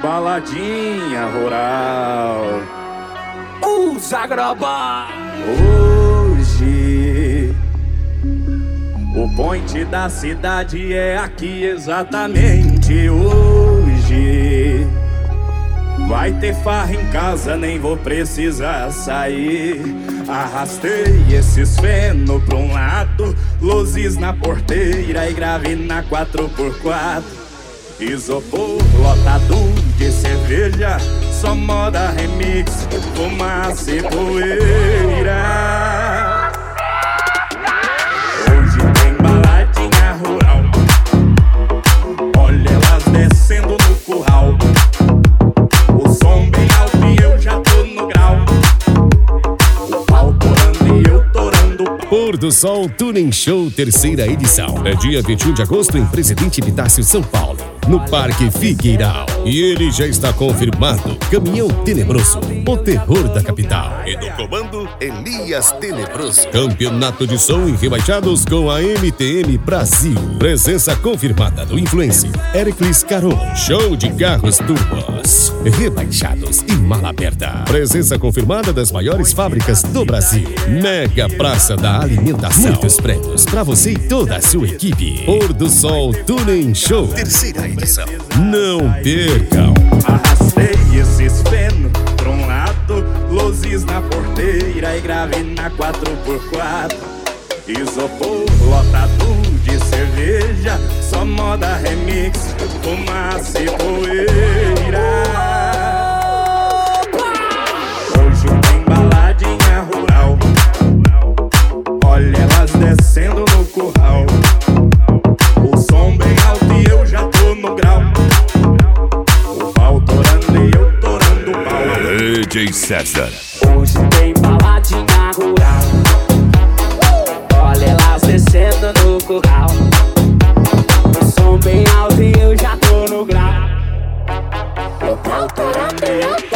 baladinha rural. Zagraba. Hoje o point da cidade é aqui exatamente hoje. Vai ter farra em casa, nem vou precisar sair. Arrastei esses feno pra um lado, luzes na porteira e grave na 4x4. Isopor lotado de cerveja, só moda remix, fumaça e poeira. Hoje tem baladinha rural, olha elas descendo no curral. O som bem alto e eu já tô no grau. O pau torando e eu torando o pau. Pôr do Sol Tuning Show, terceira edição. É dia 21 de agosto em Presidente Epitácio, São Paulo, no Parque Figueiral. E ele já está confirmado: Caminhão Tenebroso, o terror da capital. E no comando, Elias Tenebroso. Campeonato de som em rebaixados com a MTM Brasil. Presença confirmada do influencer Ericles Caron. Show de carros turbos, rebaixados e mala aberta. Presença confirmada das maiores fábricas do Brasil. Mega Praça da Alimentação. Muitos prêmios pra você e toda a sua equipe. Pôr do Sol Tuning Show, terceira edição. Não percam. Arrastei esses feno pra um lado, luzes na porteira e grave na 4x4. Isopor lotado de cerveja, só moda remix, fumaça e poeira. Hoje tem baladinha rural, olha elas descendo no curral. O som bem alto e eu já tô no grau. O pau torando e eu torando o pau. DJ César. Hoje tem baladinha rural, olha elas descendo no curral. O som bem alto e eu já tô no grau. O pau torando e eu